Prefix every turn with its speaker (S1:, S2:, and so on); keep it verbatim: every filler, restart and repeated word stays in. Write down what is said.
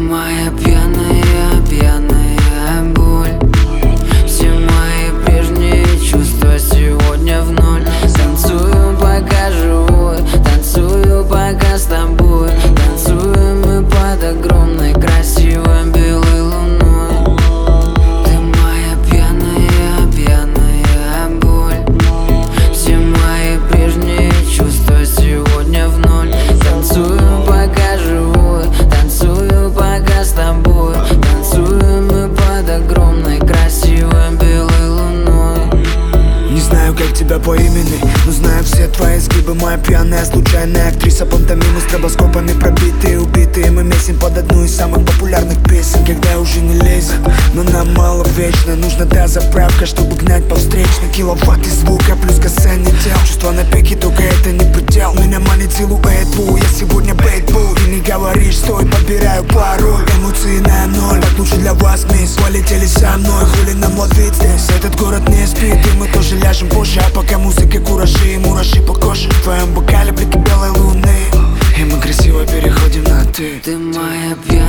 S1: моя пьяная, пьяная боль. Все мои прежние чувства сегодня в ноль. Танцую, пока живой, танцую, пока с тобой. Танцуем мы под огромной красивой белой луной. Ты моя пьяная, пьяная боль. Все мои прежние чувства сегодня в ноль. Танцую, пока живой, танцую, пока с тобой. Танцуем мы под огромной красивой белой луной.
S2: Не знаю, как тебя по имени, но знаю все твои изгибы. Моя пьяная, случайная актриса. Пантомимы стробоскопами пробитые, убитые. Мы месим под одну из самых популярных песен. Когда уже не лезет, но нам мало вечно. Нужна та заправка, чтобы гнать по встречной. Киловатты звука плюс касание тел. Чувства на пике, только это не предел. Меня манит силуэт, бу, я сегодня бейтбул. Ты не говоришь, стой, подбираю пароль. Эмоции на ноль, так лучше для вас, мисс. Полетели со мной, хули нам ловить здесь. Этот город не спит, и мы тоже ляжем позже. А пока музыка куражи и мураши по коже. В твоем бокале блики белой луны, и мы красиво переходим на ты.
S1: Ты моя пьяная